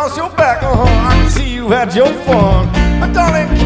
across your back. I can see you had your fun. Darling,